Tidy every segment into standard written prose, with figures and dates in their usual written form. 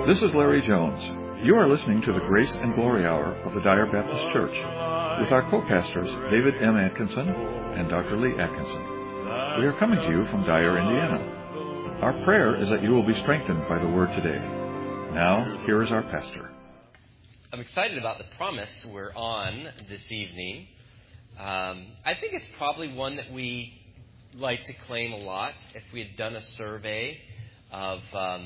This is Larry Jones. You are listening to the Grace and Glory Hour of the Dyer Baptist Church with our co-pastors David M. Atkinson and Dr. Lee Atkinson. We are coming to you from Dyer, Indiana. Our prayer is that you will be strengthened by the Word today. Now, here is our pastor. I'm excited about the promise we're on this evening. I think it's probably one that we like to claim a lot. If we had done a survey of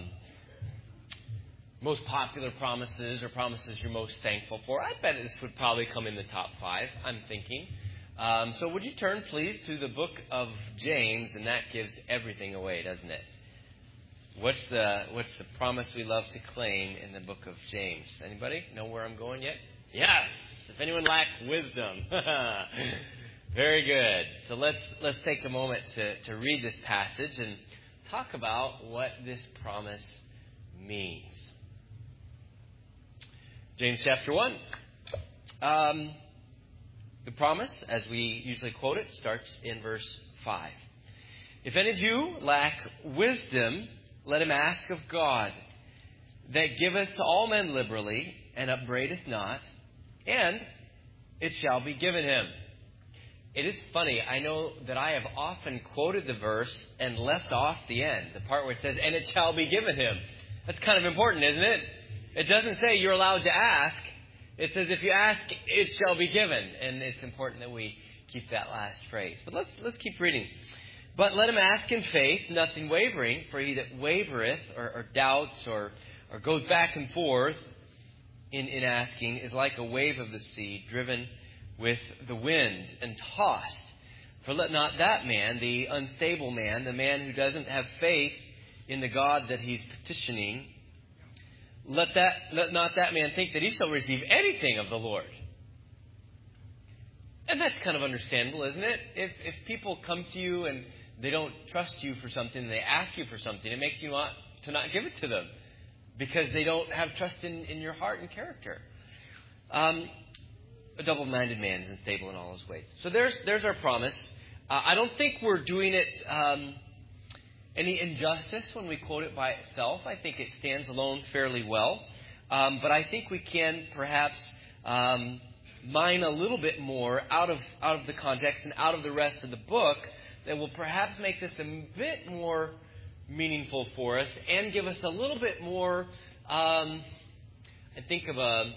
most popular promises or promises you're most thankful for, I bet this would probably come in the top 5, I'm thinking. So would you turn, please, to the book of James, and that gives everything away, doesn't it? What's the promise we love to claim in the book of James? Anybody know where I'm going yet? Yes! If anyone lacks wisdom. Very good. So let's take a moment to read this passage and talk about what this promise means. James chapter 1. The promise, as we usually quote it, starts in verse 5. If any of you lack wisdom, let him ask of God, that giveth to all men liberally, and upbraideth not, and it shall be given him. It is funny, I know that I have often quoted the verse and left off the end, the part where it says, and it shall be given him. That's kind of important, isn't it? It doesn't say you're allowed to ask. It says if you ask, it shall be given. And it's important that we keep that last phrase. But let's keep reading. But let him ask in faith, nothing wavering, for he that wavereth or doubts or goes back and forth in asking is like a wave of the sea driven with the wind and tossed. For let not that man, the unstable man, the man who doesn't have faith in the God that he's petitioning, let not that man think that he shall receive anything of the Lord. And that's kind of understandable, isn't it? If people come to you and they don't trust you for something, and they ask you for something, it makes you want to not give it to them because they don't have trust in your heart and character. A double-minded man is unstable in all his ways. So there's our promise. I don't think we're doing it any injustice when we quote it by itself. I think it stands alone fairly well. But I think we can perhaps mine a little bit more out of the context and out of the rest of the book that will perhaps make this a bit more meaningful for us and give us a little bit more, I think, of a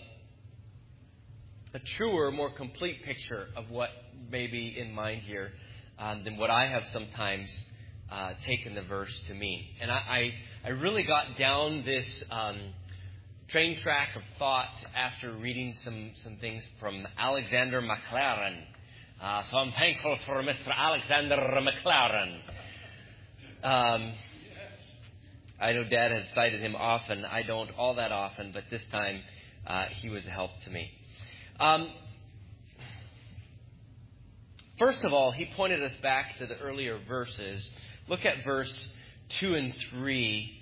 truer, more complete picture of what may be in mind here than what I have sometimes taken the verse to mean. And I really got down this train track of thought after reading some things from Alexander Maclaren. So I'm thankful for Mr. Alexander Maclaren. I know Dad has cited him often. I don't all that often, but this time he was a help to me. First of all, he pointed us back to the earlier verses. Look at verse 2 and 3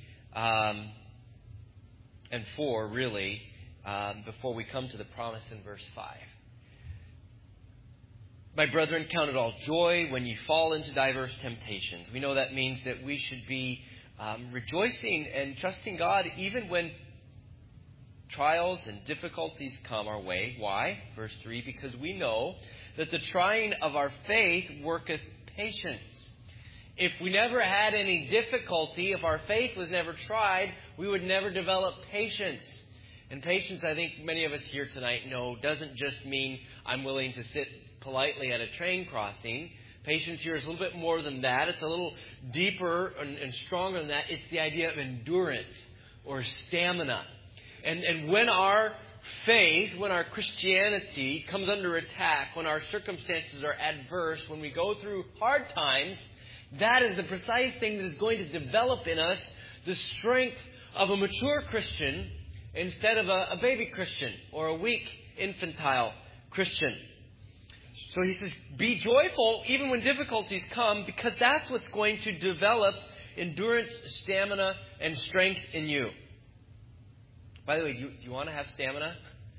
and 4, really, before we come to the promise in verse 5. My brethren, count it all joy when ye fall into diverse temptations. We know that means that we should be rejoicing and trusting God even when trials and difficulties come our way. Why? Verse 3, because we know that the trying of our faith worketh patience. If we never had any difficulty, if our faith was never tried, we would never develop patience. And patience, I think many of us here tonight know, doesn't just mean I'm willing to sit politely at a train crossing. Patience here is a little bit more than that. It's a little deeper and stronger than that. It's the idea of endurance or stamina. And when our faith, when our Christianity comes under attack, when our circumstances are adverse, when we go through hard times, that is the precise thing that is going to develop in us the strength of a mature Christian instead of a baby Christian or a weak, infantile Christian. So he says, be joyful even when difficulties come, because that's what's going to develop endurance, stamina, and strength in you. By the way, do you want to have stamina?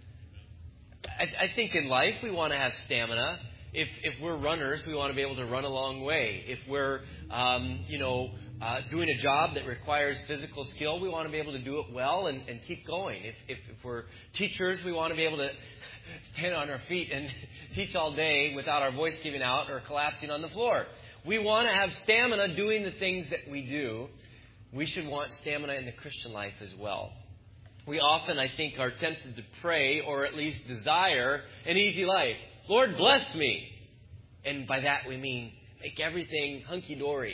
I think in life we want to have stamina. If we're runners, we want to be able to run a long way. If we're, doing a job that requires physical skill, we want to be able to do it well and keep going. If we're teachers, we want to be able to stand on our feet and teach all day without our voice giving out or collapsing on the floor. We want to have stamina doing the things that we do. We should want stamina in the Christian life as well. We often, I think, are tempted to pray or at least desire an easy life. Lord, bless me. And by that we mean make everything hunky-dory.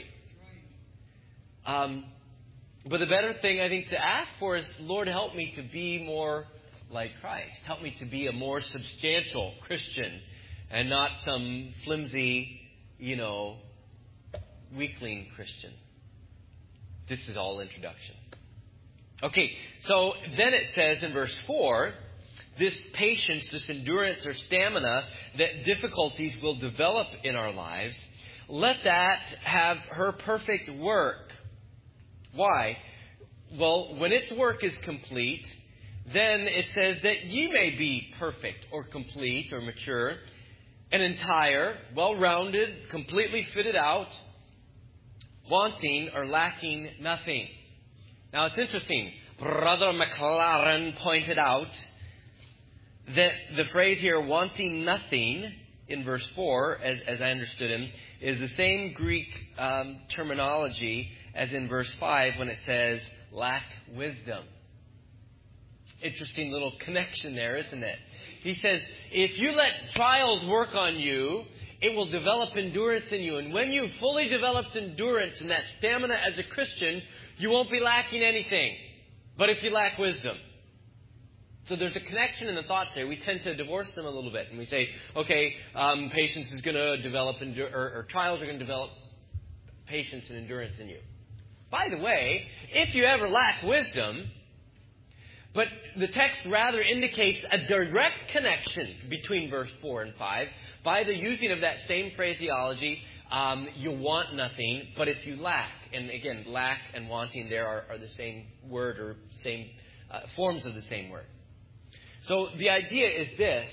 But the better thing, I think, to ask for is, Lord, help me to be more like Christ. Help me to be a more substantial Christian and not some flimsy, weakling Christian. This is all introduction. Okay, so then it says in verse 4, this patience, this endurance or stamina that difficulties will develop in our lives, let that have her perfect work. Why? Well, when its work is complete, then it says that ye may be perfect or complete or mature and entire, well-rounded, completely fitted out, wanting or lacking nothing. Now, it's interesting. Brother McLaren pointed out that the phrase here, wanting nothing, in verse 4, as I understood him, is the same Greek terminology as in verse 5 when it says, lack wisdom. Interesting little connection there, isn't it? He says, if you let trials work on you, it will develop endurance in you. And when you've fully developed endurance and that stamina as a Christian, you won't be lacking anything. But if you lack wisdom. So there's a connection in the thoughts there. We tend to divorce them a little bit. And we say, okay, patience is going to develop, or trials are going to develop patience and endurance in you. By the way, if you ever lack wisdom, but the text rather indicates a direct connection between verse 4 and 5. By the using of that same phraseology, you want nothing, but if you lack, and again, lack and wanting there are the same word or same forms of the same word. So the idea is this.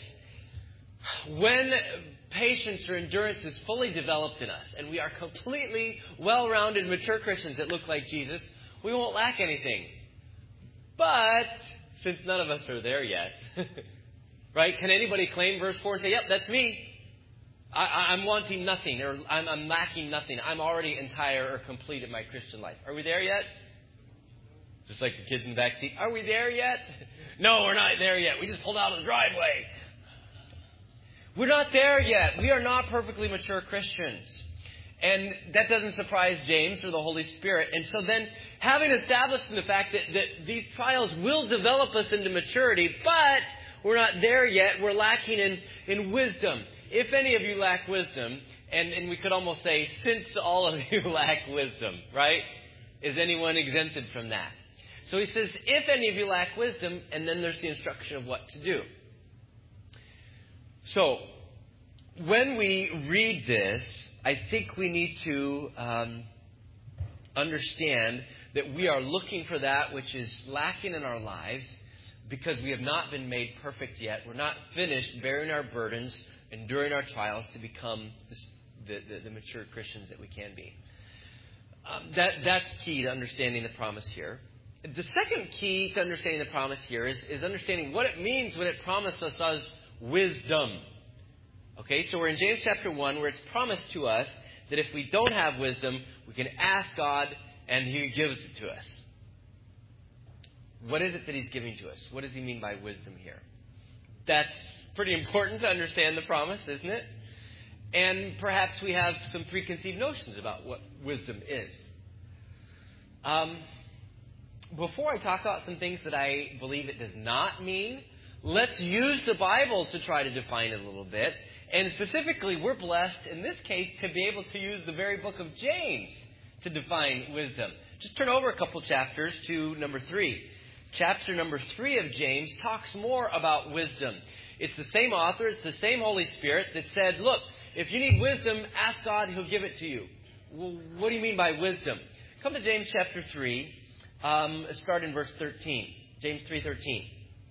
When patience or endurance is fully developed in us, and we are completely well-rounded, mature Christians that look like Jesus, we won't lack anything. But since none of us are there yet, right? Can anybody claim verse 4 and say, yep, that's me. I'm wanting nothing, or I'm lacking nothing. I'm already entire or complete in my Christian life. Are we there yet? Just like the kids in the back seat. Are we there yet? No, we're not there yet. We just pulled out of the driveway. We're not there yet. We are not perfectly mature Christians. And that doesn't surprise James or the Holy Spirit. And so then, having established the fact that these trials will develop us into maturity, but we're not there yet. We're lacking in wisdom. If any of you lack wisdom, and we could almost say, since all of you lack wisdom, right? Is anyone exempted from that? So he says, if any of you lack wisdom, and then there's the instruction of what to do. So, when we read this, I think we need to understand that we are looking for that which is lacking in our lives because we have not been made perfect yet. We're not finished bearing our burdens, enduring our trials to become the mature Christians that we can be. That's key to understanding the promise here. The second key to understanding the promise here is understanding what it means when it promises us wisdom. Okay, so we're in James chapter 1 where it's promised to us that if we don't have wisdom, we can ask God and He gives it to us. What is it that He's giving to us? What does He mean by wisdom here? That's pretty important to understand the promise, isn't it? And perhaps we have some preconceived notions about what wisdom is. Before I talk about some things that I believe it does not mean, let's use the Bible to try to define it a little bit. And specifically, we're blessed, in this case, to be able to use the very book of James to define wisdom. Just turn over a couple chapters to number 3. Chapter number 3 of James talks more about wisdom. It's the same author, it's the same Holy Spirit that said, look, if you need wisdom, ask God, He'll give it to you. Well, what do you mean by wisdom? Come to James chapter 3, start in verse 13. James 3:13.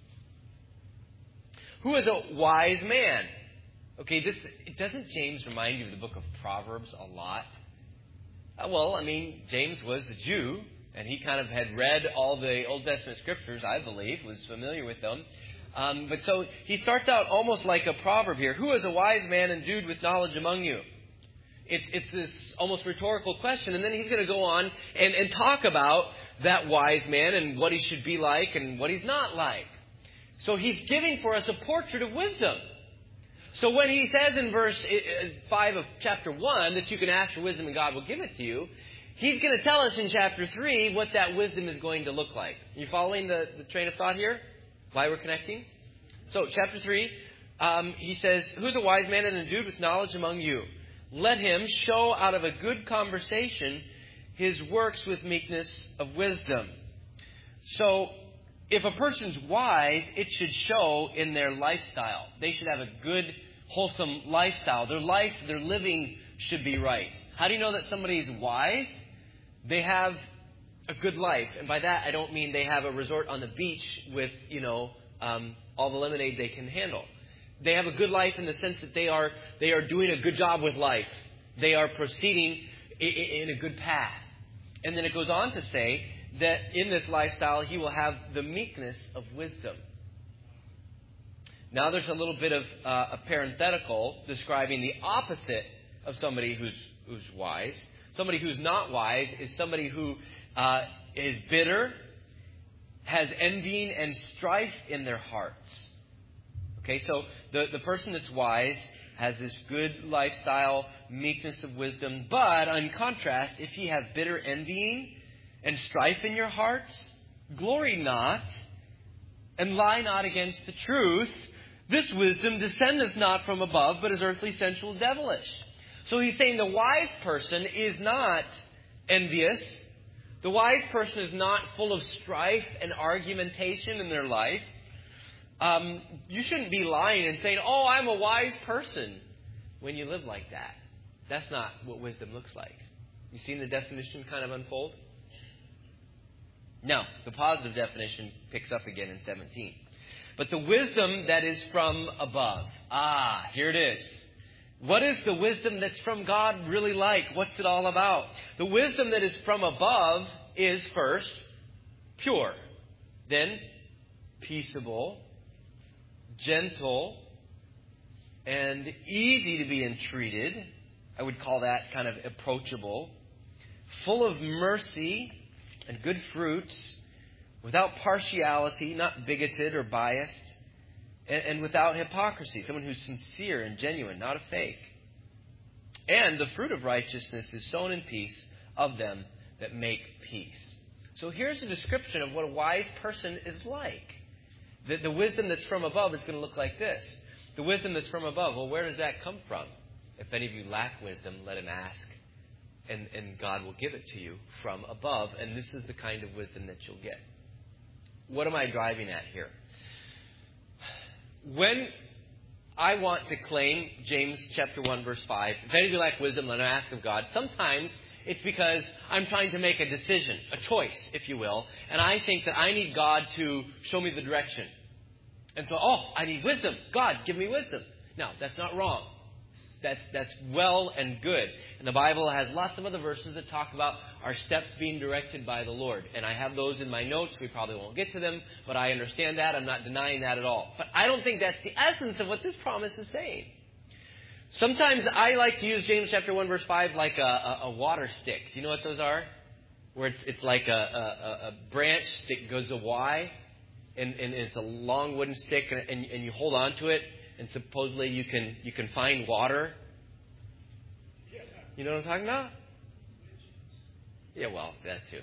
Who is a wise man? Okay, doesn't James remind you of the book of Proverbs a lot? Well, I mean, James was a Jew, and he kind of had read all the Old Testament scriptures, I believe, was familiar with them. But so he starts out almost like a proverb here. Who is a wise man endued with knowledge among you? It's this almost rhetorical question. And then he's going to go on and talk about that wise man and what he should be like and what he's not like. So he's giving for us a portrait of wisdom. So when he says in verse 5 of chapter 1 that you can ask for wisdom and God will give it to you, he's going to tell us in chapter 3 what that wisdom is going to look like. Are you following the train of thought here? Why we're connecting? So chapter 3, he says, who's a wise man and endued with knowledge among you? Let him show out of a good conversation his works with meekness of wisdom. So if a person's wise, it should show in their lifestyle. They should have a good, wholesome lifestyle. Their life, their living should be right. How do you know that somebody is wise? They have a good life. And by that, I don't mean they have a resort on the beach with, all the lemonade they can handle. They have a good life in the sense that they are doing a good job with life. They are proceeding in a good path. And then it goes on to say that in this lifestyle, he will have the meekness of wisdom. Now there's a little bit of a parenthetical describing the opposite of somebody who's wise. Somebody who's not wise is somebody who is bitter, has envying and strife in their hearts. Okay, so the person that's wise has this good lifestyle, meekness of wisdom. But on contrast, if ye have bitter envying and strife in your hearts, glory not, and lie not against the truth. This wisdom descendeth not from above, but is earthly, sensual, devilish. So he's saying the wise person is not envious. The wise person is not full of strife and argumentation in their life. You shouldn't be lying and saying, oh, I'm a wise person, when you live like that. That's not what wisdom looks like. You seen the definition kind of unfold? Now, the positive definition picks up again in 17. But the wisdom that is from above. Here it is. What is the wisdom that's from God really like? What's it all about? The wisdom that is from above is first pure, then peaceable, gentle, and easy to be entreated. I would call that kind of approachable. Full of mercy and good fruits, without partiality, not bigoted or biased, and without hypocrisy. Someone who's sincere and genuine, not a fake. And the fruit of righteousness is sown in peace of them that make peace. So here's a description of what a wise person is like. The wisdom that's from above is going to look like this. The wisdom that's from above, well, where does that come from? If any of you lack wisdom, let him ask, and God will give it to you from above. And this is the kind of wisdom that you'll get. What am I driving at here? When I want to claim James chapter 1, verse 5, if any of you lack wisdom, let him ask of God. Sometimes it's because I'm trying to make a decision, a choice, if you will, and I think that I need God to show me the direction. And so, I need wisdom. God, give me wisdom. Now, that's not wrong. That's well and good. And the Bible has lots of other verses that talk about our steps being directed by the Lord. And I have those in my notes. We probably won't get to them, but I understand that. I'm not denying that at all. But I don't think that's the essence of what this promise is saying. Sometimes I like to use James chapter 1, verse 5 like a water stick. Do you know what those are? Where it's like a branch that goes a Y, and it's a long wooden stick, and you hold on to it. And supposedly you can find water. You know what I'm talking about? Yeah, well, that too.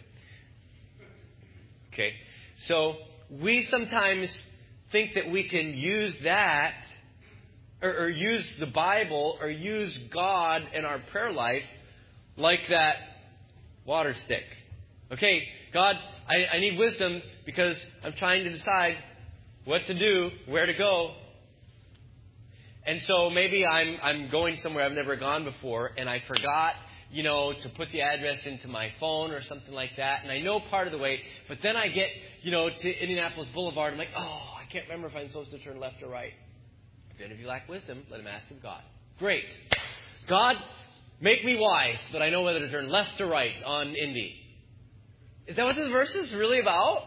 Okay. So we sometimes think that we can use that or use the Bible or use God in our prayer life like that water stick. Okay, God, I need wisdom because I'm trying to decide what to do, where to go. And so maybe I'm going somewhere I've never gone before, and I forgot, to put the address into my phone or something like that. And I know part of the way, but then I get, to Indianapolis Boulevard. I'm like, I can't remember if I'm supposed to turn left or right. If any of you lack wisdom, let him ask of God. Great. God, Make me wise, but I know whether to turn left or right on Indy. Is that what this verse is really about?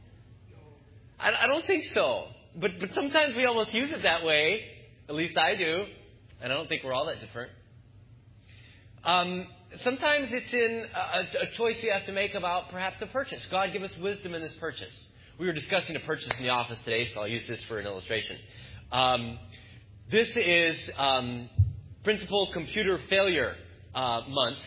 I don't think so. But sometimes we almost use it that way. At least I do. And I don't think we're all that different. Sometimes it's in a choice we have to make about perhaps a purchase. God, give us wisdom in this purchase. We were discussing a purchase in the office today, so I'll use this for an illustration. This is Principal Computer Failure Month.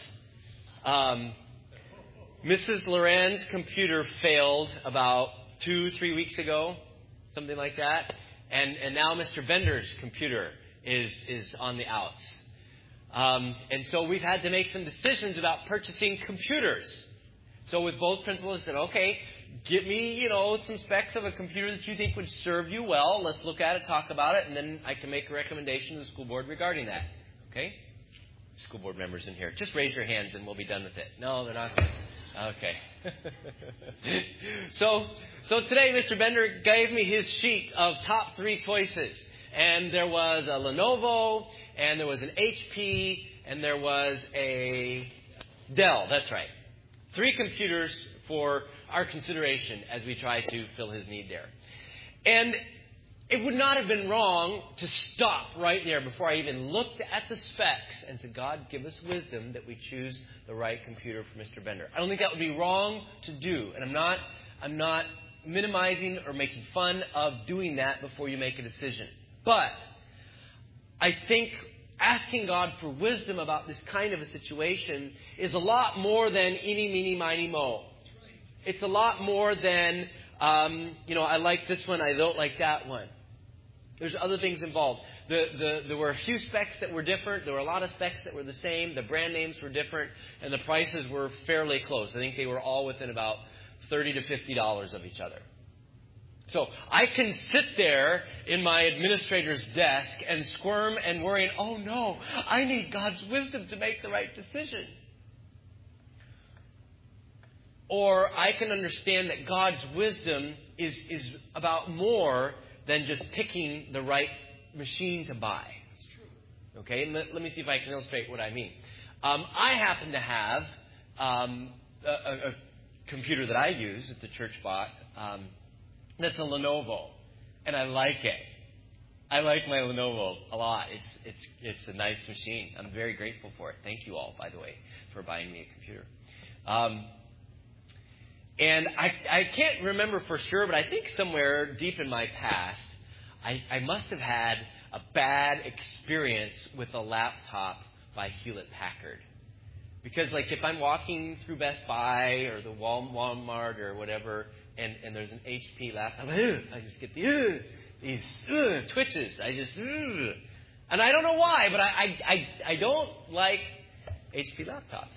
Mrs. Loren's computer failed about 2-3 weeks ago, something like that. And now Mr. Bender's computer is on the outs. And so we've had to make some decisions about purchasing computers. So with both principals, I said, okay, give me, some specs of a computer that you think would serve you well. Let's look at it, talk about it, and then I can make a recommendation to the school board regarding that. Okay? School board members in here, just raise your hands and we'll be done with it. No, they're not. Okay. So today Mr. Bender gave me his sheet of top 3 choices. And there was a Lenovo, and there was an HP, and there was a Dell. That's right. 3 computers for our consideration as we try to fill his need there. And it would not have been wrong to stop right there before I even looked at the specs and said, God, give us wisdom that we choose the right computer for Mr. Bender. I don't think that would be wrong to do. And I'm not minimizing or making fun of doing that before you make a decision. But I think asking God for wisdom about this kind of a situation is a lot more than eeny, meeny, miny, mo. It's a lot more than, I like this one, I don't like that one. There's other things involved. There were a few specs that were different. There were a lot of specs that were the same. The brand names were different. And the prices were fairly close. I think they were all within about $30 to $50 of each other. So I can sit there in my administrator's desk and squirm and worry, oh no, I need God's wisdom to make the right decision. Or I can understand that God's wisdom is about more than just picking the right machine to buy. That's true. Okay, and let me see if I can illustrate what I mean. I happen to have a computer that I use that the church bought. That's a Lenovo, and I like it. I like my Lenovo a lot. It's a nice machine. I'm very grateful for it. Thank you all, by the way, for buying me a computer. And I can't remember for sure, but I think somewhere deep in my past, I must have had a bad experience with a laptop by Hewlett-Packard. Because, if I'm walking through Best Buy or the Walmart or whatever, and there's an HP laptop, I just get these twitches. And I don't know why, but I don't like HP laptops.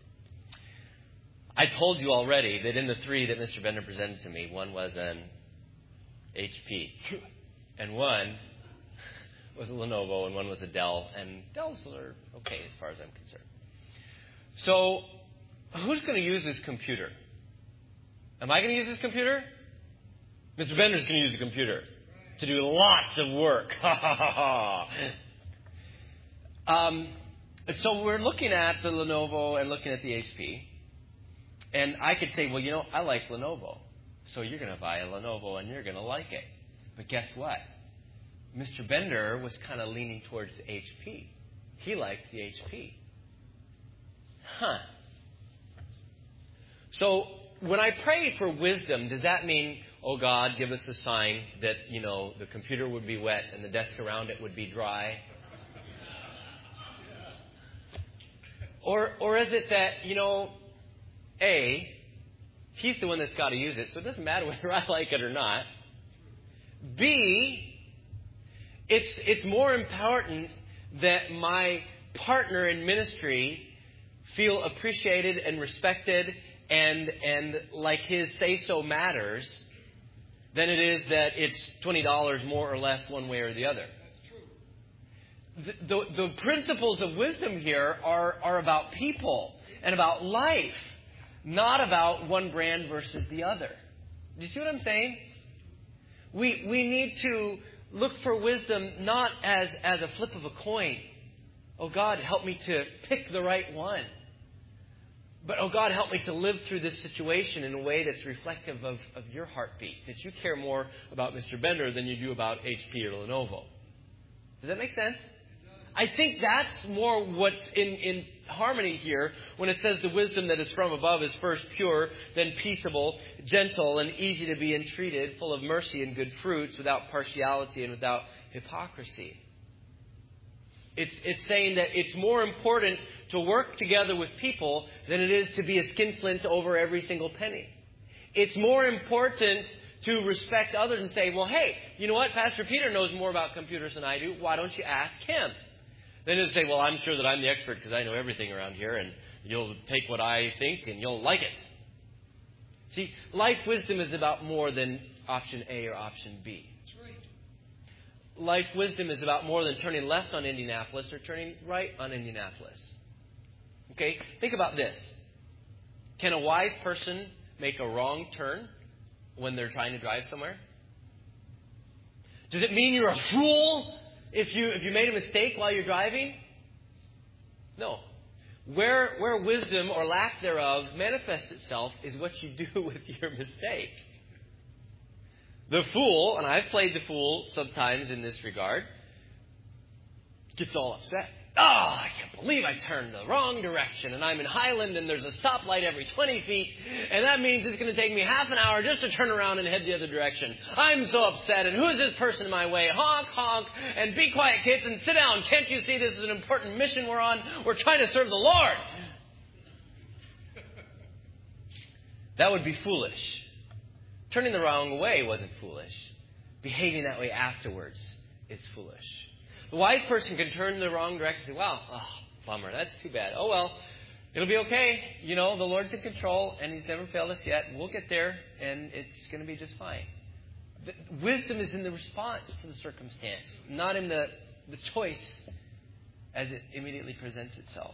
I told you already that in the 3 that Mr. Bender presented to me, one was an HP, and one was a Lenovo, and one was a Dell. And Dells are okay as far as I'm concerned. So, who's going to use this computer? Am I going to use this computer? Mr. Bender's going to use the computer to do lots of work. So we're looking at the Lenovo and looking at the HP. And I could say, well, I like Lenovo. So you're going to buy a Lenovo and you're going to like it. But guess what? Mr. Bender was kind of leaning towards the HP. He liked the HP. So when I pray for wisdom, does that mean, oh God, give us a sign that, the computer would be wet and the desk around it would be dry? Or is it that, A, he's the one that's got to use it, so it doesn't matter whether I like it or not. B, it's more important that my partner in ministry feel appreciated and respected and like his say-so matters than it is that it's $20 more or less one way or the other. That's true. The principles of wisdom here are about people and about life, not about one brand versus the other. Do you see what I'm saying? We need to look for wisdom not as a flip of a coin, Oh God, help me to pick the right one. But oh God, help me to live through this situation in a way that's reflective of your heartbeat. That you care more about Mr. Bender than you do about HP or Lenovo. Does that make sense? I think that's more what's in harmony here when it says the wisdom that is from above is first pure, then peaceable, gentle, and easy to be entreated, full of mercy and good fruits, without partiality and without hypocrisy. It's saying that it's more important to work together with people than it is to be a skinflint over every single penny. It's more important to respect others and say, well, hey, you know what? Pastor Peter knows more about computers than I do. Why don't you ask him? Then to say, well, I'm sure that I'm the expert because I know everything around here, and you'll take what I think and you'll like it. See, life wisdom is about more than option A or option B. Life wisdom is about more than turning left on Indianapolis or turning right on Indianapolis. Okay? Think about this. Can a wise person make a wrong turn when they're trying to drive somewhere? Does it mean you're a fool if you made a mistake while you're driving? No. Where wisdom or lack thereof manifests itself is what you do with your mistake. The fool, and I've played the fool sometimes in this regard, gets all upset. Oh, I can't believe I turned the wrong direction, and I'm in Highland, and there's a stoplight every 20 feet, and that means it's going to take me half an hour just to turn around and head the other direction. I'm so upset, and who is this person in my way? Honk, honk, and be quiet, kids, and sit down. Can't you see this is an important mission we're on? We're trying to serve the Lord. That would be foolish. Turning the wrong way wasn't foolish. Behaving that way afterwards is foolish. The wise person can turn the wrong direction and say, wow, bummer, that's too bad. Oh, well, it'll be okay. You know, the Lord's in control, and He's never failed us yet. We'll get there, and it's going to be just fine. The wisdom is in the response to the circumstance, not in the choice as it immediately presents itself.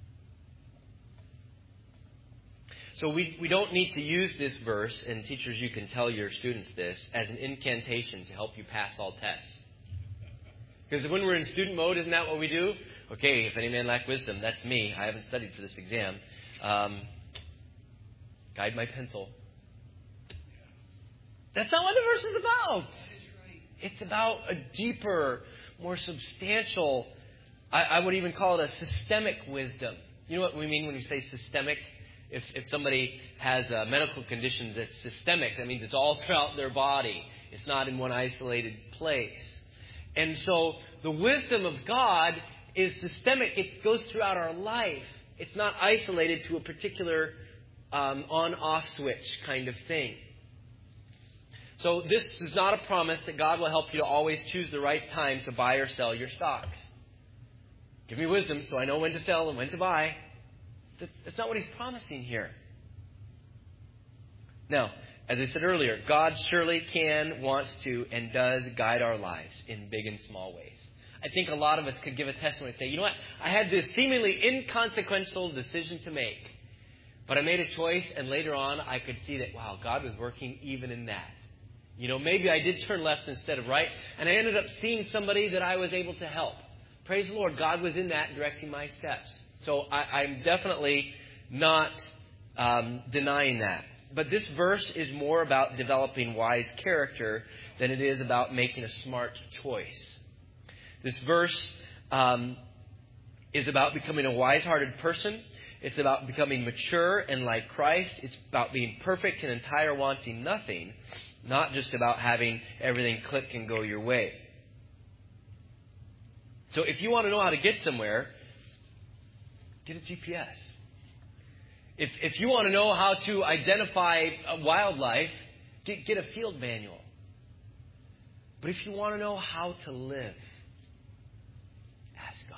So we don't need to use this verse, and teachers, you can tell your students this, as an incantation to help you pass all tests. Because when we're in student mode, isn't that what we do? Okay, if any man lack wisdom, that's me. I haven't studied for this exam. Guide my pencil. That's not what the verse is about. It's about a deeper, more substantial, I would even call it a systemic wisdom. You know what we mean when we say systemic? If somebody has a medical condition that's systemic, that means it's all throughout their body. It's not in one isolated place. And so the wisdom of God is systemic. It goes throughout our life. It's not isolated to a particular on-off switch kind of thing. So this is not a promise that God will help you to always choose the right time to buy or sell your stocks. Give me wisdom so I know when to sell and when to buy. That's not what He's promising here. Now, as I said earlier, God surely can, wants to, and does guide our lives in big and small ways. I think a lot of us could give a testimony and say, you know what? I had this seemingly inconsequential decision to make, but I made a choice, and later on I could see that, wow, God was working even in that. You know, maybe I did turn left instead of right, and I ended up seeing somebody that I was able to help. Praise the Lord, God was in that, directing my steps. So I'm definitely not denying that. But this verse is more about developing wise character than it is about making a smart choice. This verse is about becoming a wise-hearted person. It's about becoming mature and like Christ. It's about being perfect and entire, wanting nothing, not just about having everything click and go your way. So if you want to know how to get somewhere, get a GPS. If you want to know how to identify wildlife, get a field manual. But if you want to know how to live, ask God.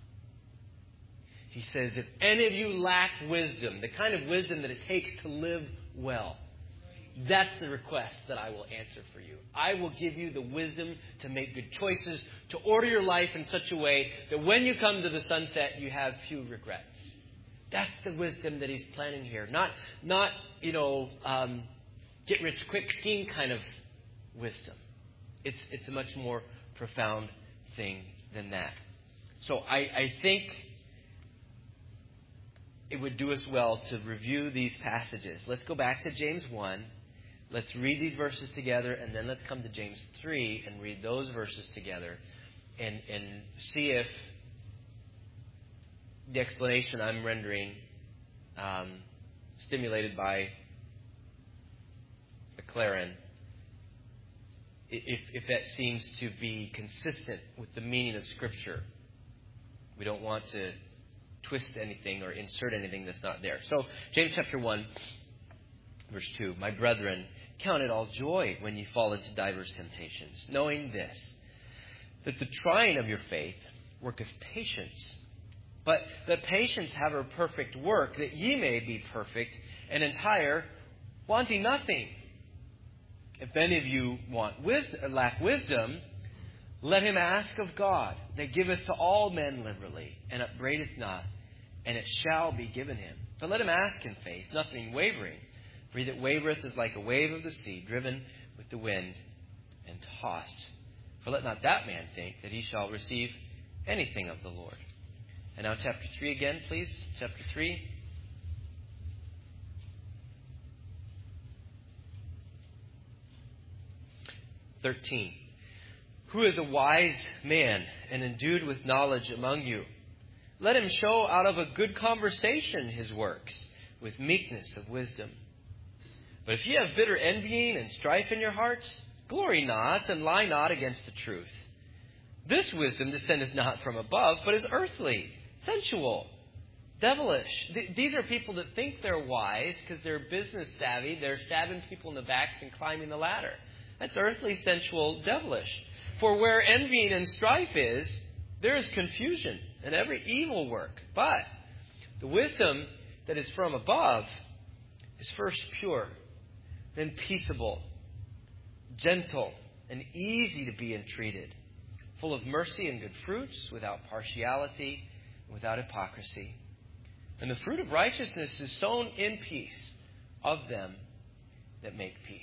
He says, if any of you lack wisdom, the kind of wisdom that it takes to live well, that's the request that I will answer for you. I will give you the wisdom to make good choices, to order your life in such a way that when you come to the sunset, you have few regrets. That's the wisdom that He's planning here. Not get rich quick scheme kind of wisdom. It's a much more profound thing than that. So I think it would do us well to review these passages. Let's go back to James 1. Let's read these verses together, and then let's come to James 3 and read those verses together and see if the explanation I'm rendering, stimulated by McLaren, if that seems to be consistent with the meaning of Scripture. We don't want to twist anything or insert anything that's not there. So, James chapter 1, verse 2. My brethren, count it all joy when you fall into diverse temptations, knowing this, that the trying of your faith worketh patience. But that patience have her perfect work, that ye may be perfect and entire, wanting nothing. If any of you lack wisdom, let him ask of God, that giveth to all men liberally, and upbraideth not, and it shall be given him. But let him ask in faith, nothing wavering. For he that wavereth is like a wave of the sea, driven with the wind and tossed. For let not that man think that he shall receive anything of the Lord. And now chapter 3 again, please. Chapter 3. (13) Who is a wise man and endued with knowledge among you? Let him show out of a good conversation his works, with meekness of wisdom. But if ye have bitter envying and strife in your hearts, glory not, and lie not against the truth. This wisdom descendeth not from above, but is earthly, sensual, devilish. These are people that think they're wise because they're business savvy. They're stabbing people in the backs and climbing the ladder. That's earthly, sensual, devilish. For where envying and strife is, there is confusion and every evil work. But the wisdom that is from above is first pure, then peaceable, gentle, and easy to be entreated, full of mercy and good fruits, without partiality and without hypocrisy. And the fruit of righteousness is sown in peace of them that make peace.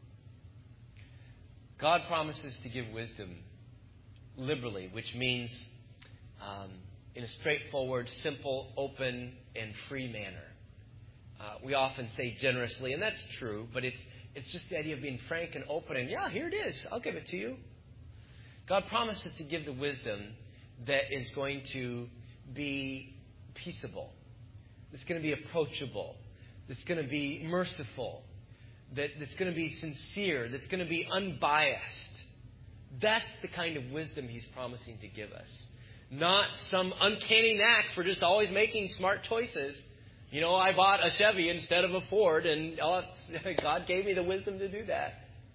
God promises to give wisdom liberally, which means in a straightforward, simple, open, and free manner. We often say generously, and that's true, but it's just the idea of being frank and open and, yeah, here it is. I'll give it to you. God promises to give the wisdom that is going to be peaceable, that's going to be approachable, that's going to be merciful, that's going to be sincere, that's going to be unbiased. That's the kind of wisdom He's promising to give us. Not some uncanny knack for just always making smart choices. You know, I bought a Chevy instead of a Ford, and God gave me the wisdom to do that.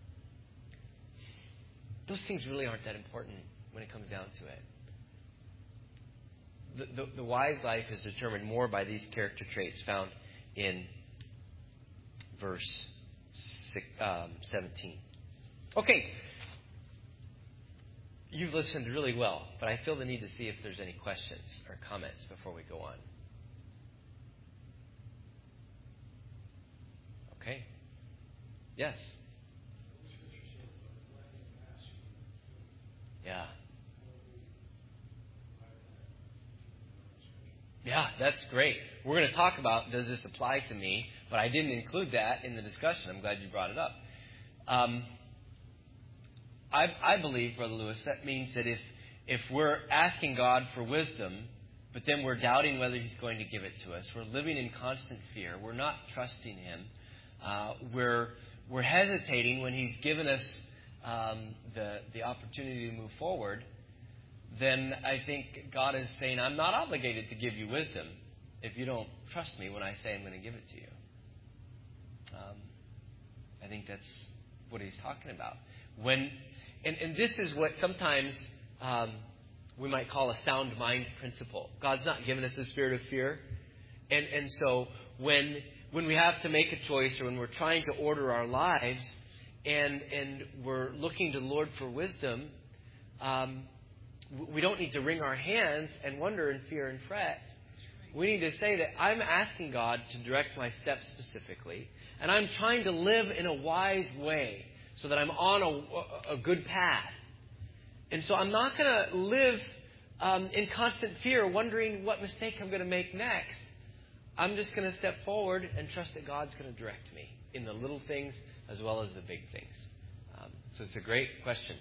Those things really aren't that important when it comes down to it. The wise life is determined more by these character traits found in verse 17. Okay. You've listened really well, but I feel the need to see if there's any questions or comments before we go on. Okay. Yes. Yeah. Yeah, that's great. We're going to talk about, does this apply to me? But I didn't include that in the discussion. I'm glad you brought it up. I believe, Brother Lewis, that means that if we're asking God for wisdom, but then we're doubting whether He's going to give it to us, we're living in constant fear, we're not trusting Him, we're hesitating when He's given us the opportunity to move forward, then I think God is saying, I'm not obligated to give you wisdom if you don't trust me when I say I'm going to give it to you. I think that's what He's talking about. And this is what sometimes we might call a sound mind principle. God's not given us a spirit of fear. And so when we have to make a choice, or when we're trying to order our lives and we're looking to the Lord for wisdom, we don't need to wring our hands and wonder and fear and fret. We need to say that I'm asking God to direct my steps specifically, and I'm trying to live in a wise way so that I'm on a good path. And so I'm not going to live in constant fear, wondering what mistake I'm going to make next. I'm just going to step forward and trust that God's going to direct me in the little things as well as the big things. So it's a great question.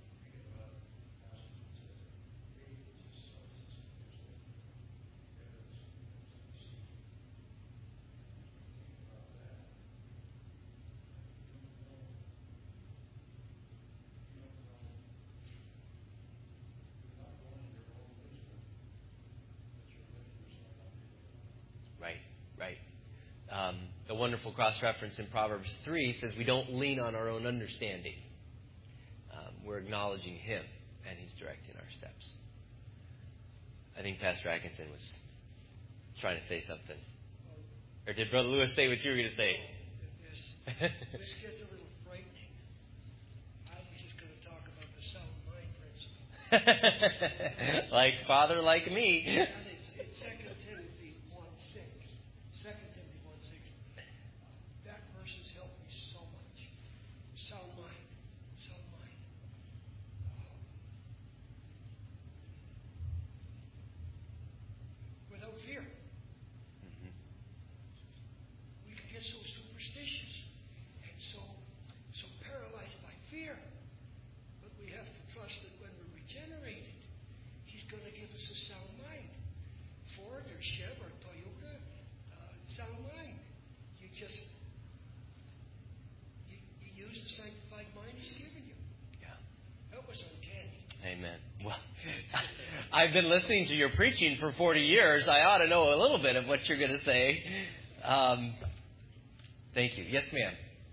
Right. The wonderful cross-reference in Proverbs 3 says we don't lean on our own understanding. We're acknowledging Him, and He's directing our steps. I think Pastor Atkinson was trying to say something. Or did Brother Lewis say what you were going to say? This gets a little frightening. I was just going to talk about the sound mind principle. Like Father, like me. And it's 2 Timothy 1:6. 2 Timothy 1:6. That verse has helped me so much. Sound mind. Sound mind. Without fear. Mm-hmm. We can get so superstitious and so paralyzed by fear. But we have to trust that when we're regenerated, He's going to give us a sound mind. Ford or Chev or Toyota, sound mind. You use the sanctified mind He's given you. Yeah. That was uncanny. Amen. Well, I've been listening to your preaching for 40 years. I ought to know a little bit of what you're going to say. Thank you. Yes, ma'am.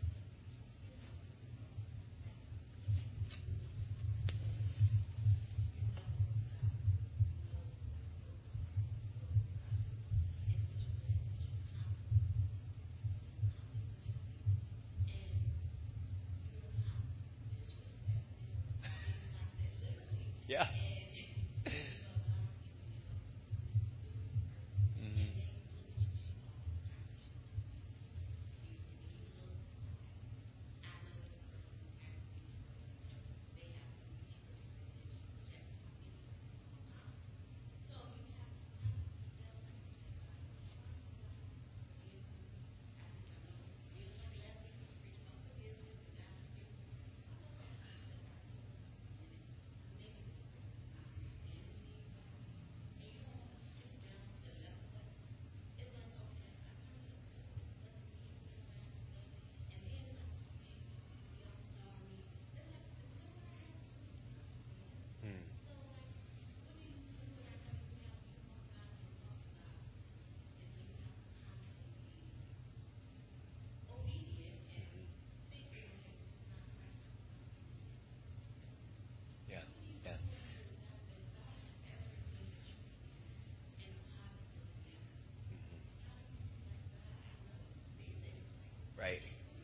Yeah. Right.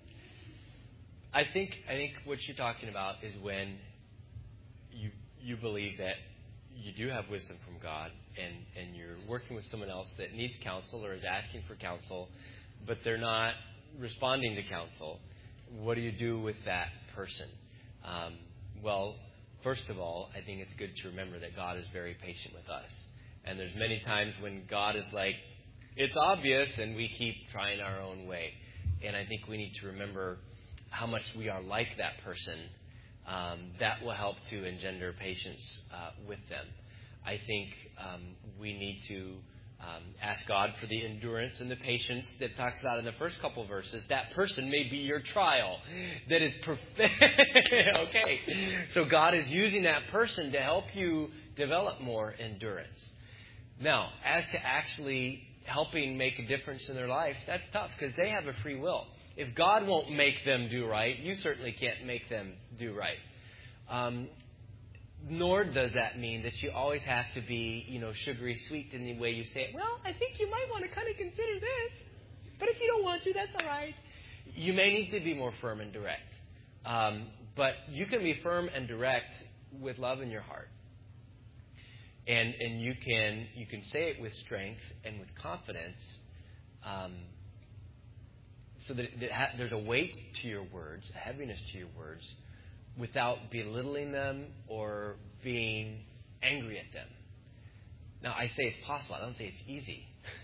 I think what you're talking about is when you believe that you do have wisdom from God and you're working with someone else that needs counsel or is asking for counsel, but they're not responding to counsel. What do you do with that person? Well, first of all, I think it's good to remember that God is very patient with us. And there's many times when God is like, it's obvious, and we keep trying our own way. And I think we need to remember how much we are like that person. That will help to engender patience with them. I think we need to ask God for the endurance and the patience that talks about in the first couple verses. That person may be your trial. That is okay. So God is using that person to help you develop more endurance. Now, as to actually helping make a difference in their life, that's tough because they have a free will. If God won't make them do right, you certainly can't make them do right. Nor does that mean that you always have to be, sugary sweet in the way you say it. Well, I think you might want to kind of consider this. But if you don't want to, that's all right. You may need to be more firm and direct. But you can be firm and direct with love in your heart. And you can say it with strength and with confidence, so that there's a weight to your words, a heaviness to your words, without belittling them or being angry at them. Now, I say it's possible. I don't say it's easy.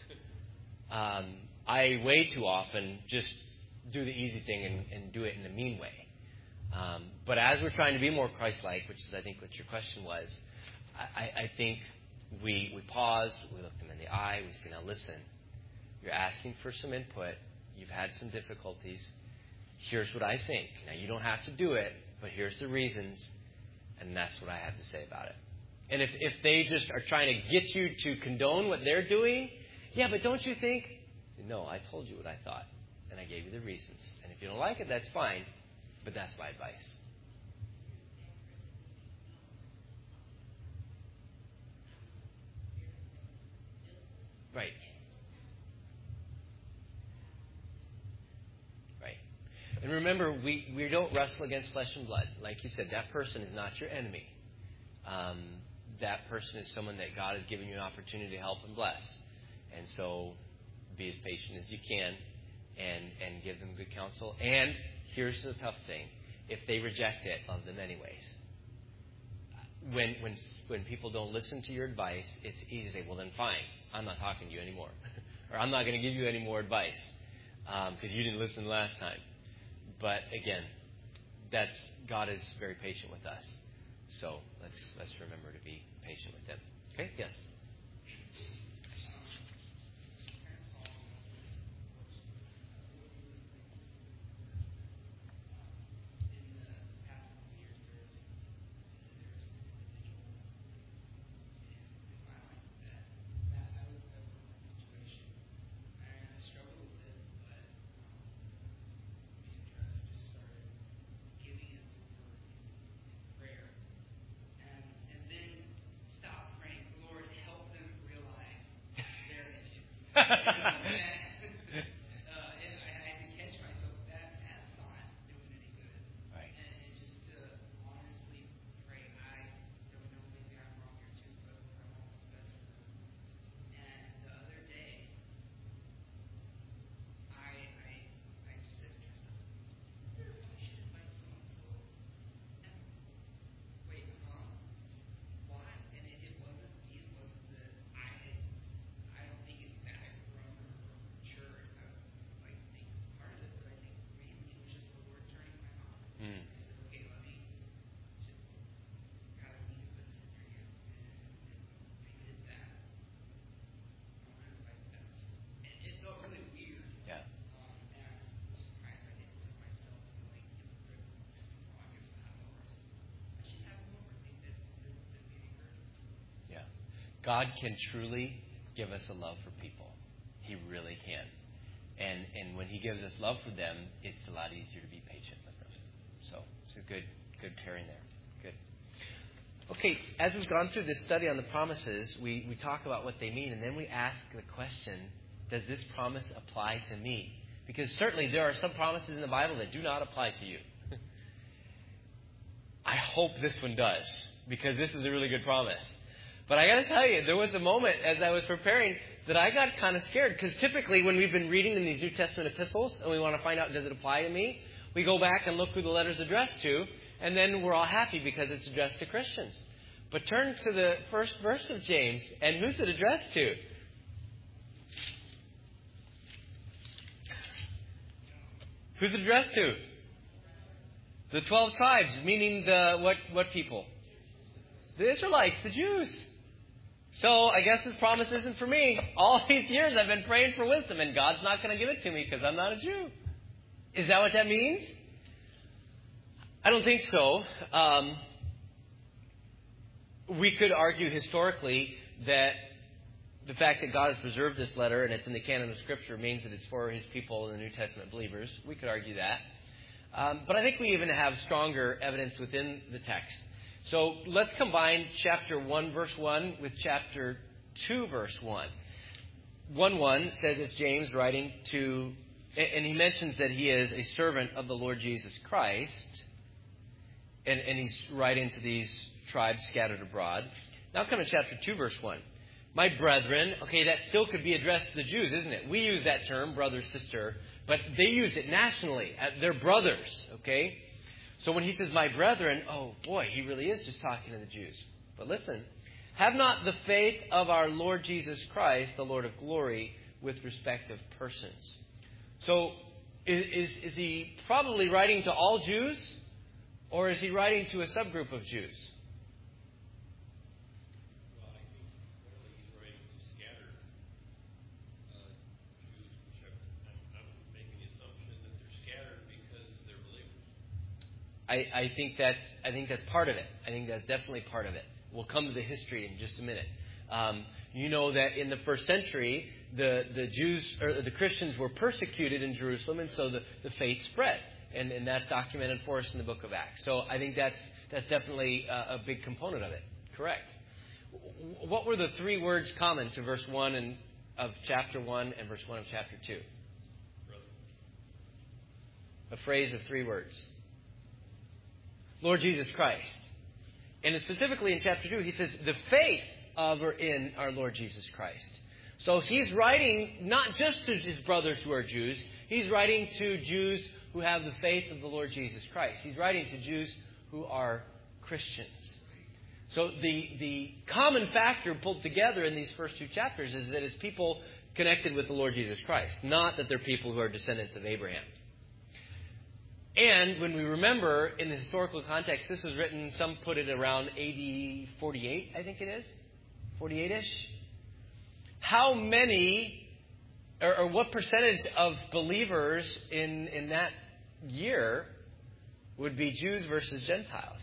I way too often just do the easy thing and do it in a mean way. But as we're trying to be more Christ-like, which is, I think, what your question was, I think we pause, we look them in the eye, we say, now listen, you're asking for some input, you've had some difficulties, here's what I think. Now, you don't have to do it, but here's the reasons, and that's what I have to say about it. And if they just are trying to get you to condone what they're doing, yeah, but don't you think? No, I told you what I thought, and I gave you the reasons. And if you don't like it, that's fine, but that's my advice. Right. Right. And remember, we don't wrestle against flesh and blood. Like you said, that person is not your enemy. That person is someone that God has given you an opportunity to help and bless. And so be as patient as you can and give them good counsel. And here's the tough thing. If they reject it, love them anyways. When people don't listen to your advice, it's easy to say, well, then fine. I'm not talking to you anymore. Or I'm not going to give you any more advice because you didn't listen last time. But again, God is very patient with us. So let's remember to be patient with them. Okay? Yes. God can truly give us a love for people. He really can. And when He gives us love for them, it's a lot easier to be patient with them. So it's a good pairing there. Good. Okay, as we've gone through this study on the promises, we talk about what they mean, and then we ask the question, does this promise apply to me? Because certainly there are some promises in the Bible that do not apply to you. I hope this one does, because this is a really good promise. But I got to tell you, there was a moment as I was preparing that I got kind of scared. Because typically when we've been reading in these New Testament epistles and we want to find out, does it apply to me? We go back and look who the letter's addressed to. And then we're all happy because it's addressed to Christians. But turn to the first verse of James. And who's it addressed to? Who's it addressed to? The 12 tribes, meaning the what people? The Israelites, the Jews. So I guess this promise isn't for me. All these years I've been praying for wisdom, and God's not going to give it to me because I'm not a Jew. Is that what that means? I don't think so. We could argue historically that the fact that God has preserved this letter and it's in the canon of Scripture means that it's for His people and the New Testament believers. We could argue that. But I think we even have stronger evidence within the text. So let's combine chapter 1, verse 1 with chapter 2, verse 1. 1:1 says it's James writing to, and he mentions that he is a servant of the Lord Jesus Christ. And he's writing to these tribes scattered abroad. Now come to chapter 2, verse 1. My brethren, okay, that still could be addressed to the Jews, isn't it? We use that term, brother, sister, but they use it nationally. They're brothers, okay? So when he says, my brethren, oh boy, he really is just talking to the Jews. But listen, Have not the faith of our Lord Jesus Christ, the Lord of glory, with respect of persons. So, is he probably writing to all Jews? Or is he writing to a subgroup of Jews? Well, I think clearly he's writing to scattered Jews, which I'm making the assumption that they're scattered because they're believers. I think that's part of it. I think that's definitely part of it. We'll come to the history in just a minute. You know that in the first century, the Jews or the Christians were persecuted in Jerusalem, and so the faith spread. And that's documented for us in the book of Acts. So I think that's definitely a big component of it. Correct. What were the three words common to verse 1 of chapter 1 and verse 1 of chapter 2? A phrase of three words. Lord Jesus Christ. And specifically in chapter 2, he says, the faith of or in our Lord Jesus Christ. So he's writing not just to his brothers who are Jews. He's writing to Jews who have the faith of the Lord Jesus Christ. He's writing to Jews who are Christians. So the common factor pulled together in these first two chapters is that it's people connected with the Lord Jesus Christ, not that they're people who are descendants of Abraham. And when we remember in the historical context, this was written, some put it around AD 48, I think it is, 48-ish. How many, or what percentage of believers in that year would be Jews versus Gentiles?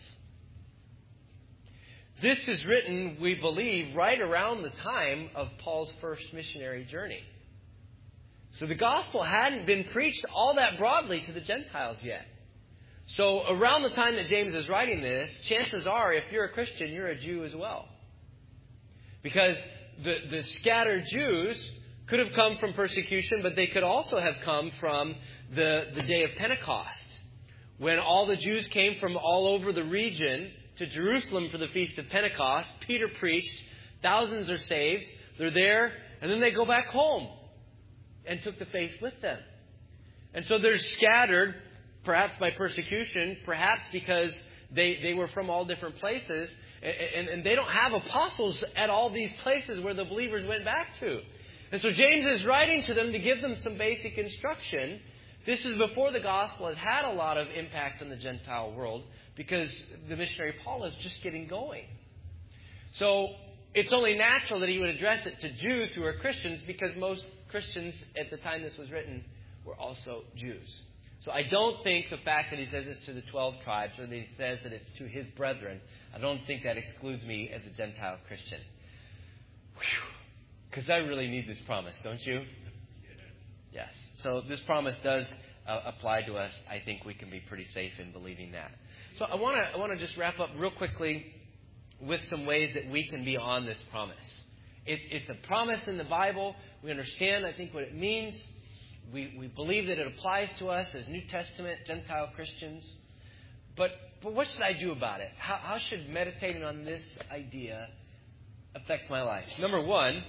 This is written, we believe, right around the time of Paul's first missionary journey. So the gospel hadn't been preached all that broadly to the Gentiles yet. So around the time that James is writing this, chances are, if you're a Christian, you're a Jew as well. Because the scattered Jews could have come from persecution, but they could also have come from the day of Pentecost, when all the Jews came from all over the region to Jerusalem for the Feast of Pentecost. Peter preached, thousands are saved, they're there, and then they go back home and took the faith with them. And so they're scattered, perhaps by persecution, perhaps because they were from all different places, and they don't have apostles at all these places where the believers went back to. And so James is writing to them to give them some basic instruction. This is before the gospel has had a lot of impact on the Gentile world, because the missionary Paul is just getting going. So it's only natural that he would address it to Jews who are Christians, because most Christians at the time this was written were also Jews. So I don't think the fact that he says this to the 12 tribes, or that he says that it's to his brethren, I don't think that excludes me as a Gentile Christian. Because I really need this promise, don't you? Yes. So this promise does apply to us. I think we can be pretty safe in believing that. So I want to just wrap up real quickly with some ways that we can be on this promise. It's a promise in the Bible. We understand, I think, what it means. We believe that it applies to us as New Testament Gentile Christians. But what should I do about it? How should meditating on this idea affect my life? Number one,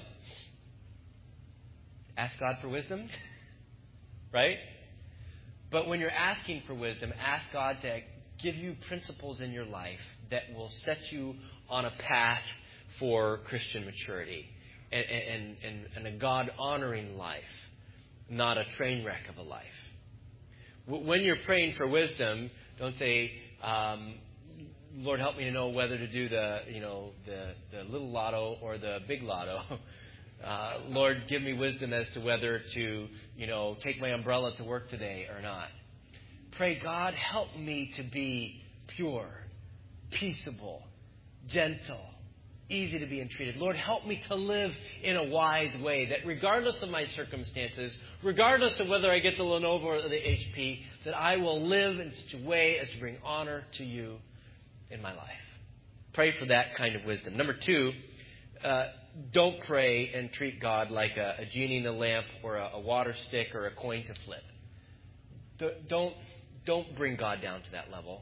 ask God for wisdom. Right? But when you're asking for wisdom, ask God to give you principles in your life that will set you on a path for Christian maturity and a God-honoring life, not a train wreck of a life. When you're praying for wisdom, don't say, Lord, help me to know whether to do the little lotto or the big lotto. Lord, give me wisdom as to whether to, take my umbrella to work today or not. Pray, God, help me to be pure, peaceable, gentle, easy to be entreated. Lord, help me to live in a wise way, that regardless of my circumstances, regardless of whether I get the Lenovo or the HP, that I will live in such a way as to bring honor to you in my life. Pray for that kind of wisdom. Number two, don't pray and treat God like a genie in a lamp or a water stick or a coin to flip. Don't bring God down to that level.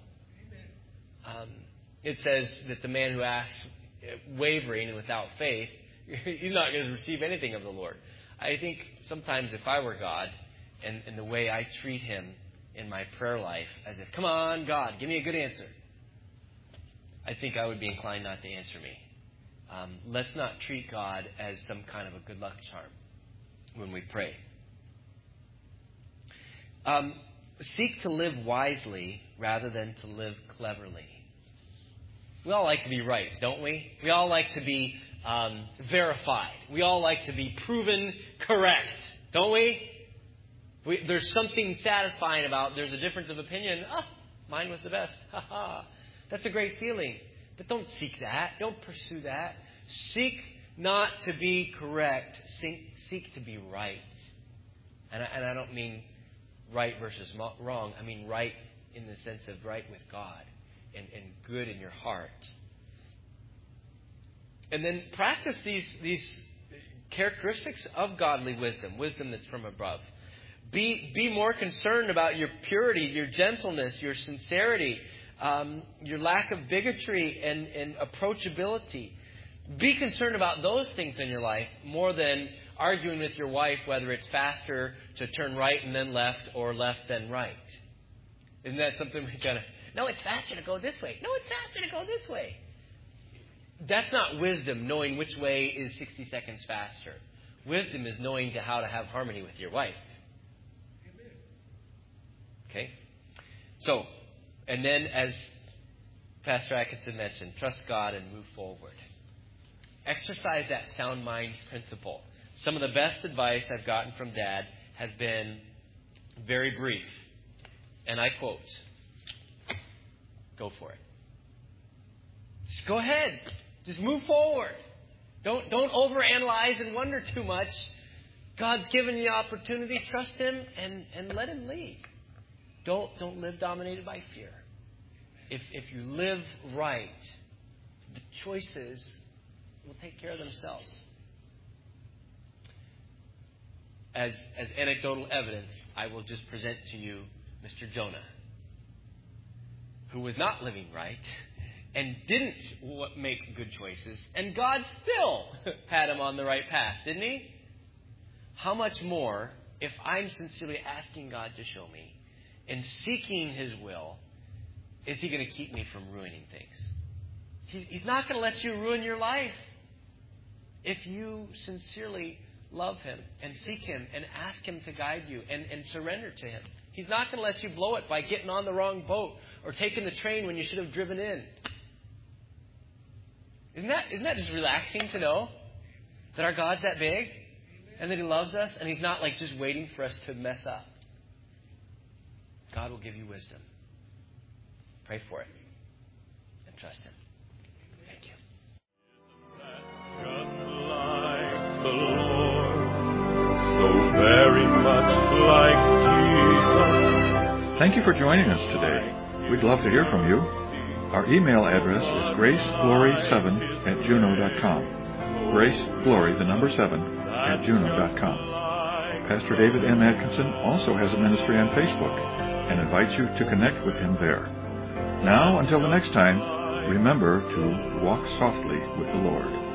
It says that the man who asks wavering and without faith, he's not going to receive anything of the Lord. I think sometimes if I were God and the way I treat him in my prayer life, as if, come on, God, give me a good answer, I think I would be inclined not to answer me. Let's not treat God as some kind of a good luck charm when we pray. Seek to live wisely rather than to live cleverly. We all like to be right, don't we? We all like to be verified. We all like to be proven correct, don't we? There's something satisfying about there's a difference of opinion. Mine was the best. That's a great feeling. But don't seek that. Don't pursue that. Seek not to be correct. Seek to be right. And I don't mean right versus wrong. I mean right in the sense of right with God and good in your heart. And then practice these characteristics of godly wisdom that's from above. Be more concerned about your purity, your gentleness, your sincerity, your lack of bigotry and approachability. Be concerned about those things in your life more than arguing with your wife whether it's faster to turn right and then left or left then right. Isn't that something we kind of, no, it's faster to go this way. No, it's faster to go this way. That's not wisdom, knowing which way is 60 seconds faster. Wisdom is knowing how to have harmony with your wife. Okay? So, and then as Pastor Atkinson mentioned, trust God and move forward. Exercise that sound mind principle. Some of the best advice I've gotten from Dad has been very brief. And I quote, go for it. Just go ahead. Just move forward. Don't overanalyze and wonder too much. God's given you the opportunity. Trust Him and let Him lead. Don't live dominated by fear. If you live right, the choices will take care of themselves. As anecdotal evidence, I will just present to you Mr. Jonah, who was not living right and didn't make good choices, and God still had him on the right path, didn't He? How much more if I'm sincerely asking God to show me and seeking His will, is He going to keep me from ruining things? He's not going to let you ruin your life if you sincerely love Him and seek Him and ask Him to guide you and surrender to Him. He's not going to let you blow it by getting on the wrong boat or taking the train when you should have driven in. Isn't that just relaxing to know that our God's that big and that He loves us and He's not like just waiting for us to mess up? God will give you wisdom. Pray for it and trust Him. Thank you. Just like the Lord, so very much like Jesus. Thank you for joining us today. We'd love to hear from you. Our email address is graceglory7@juno.com. Graceglory, the number 7, @juno.com. Pastor David M. Atkinson also has a ministry on Facebook and invites you to connect with him there. Now, until the next time, remember to walk softly with the Lord.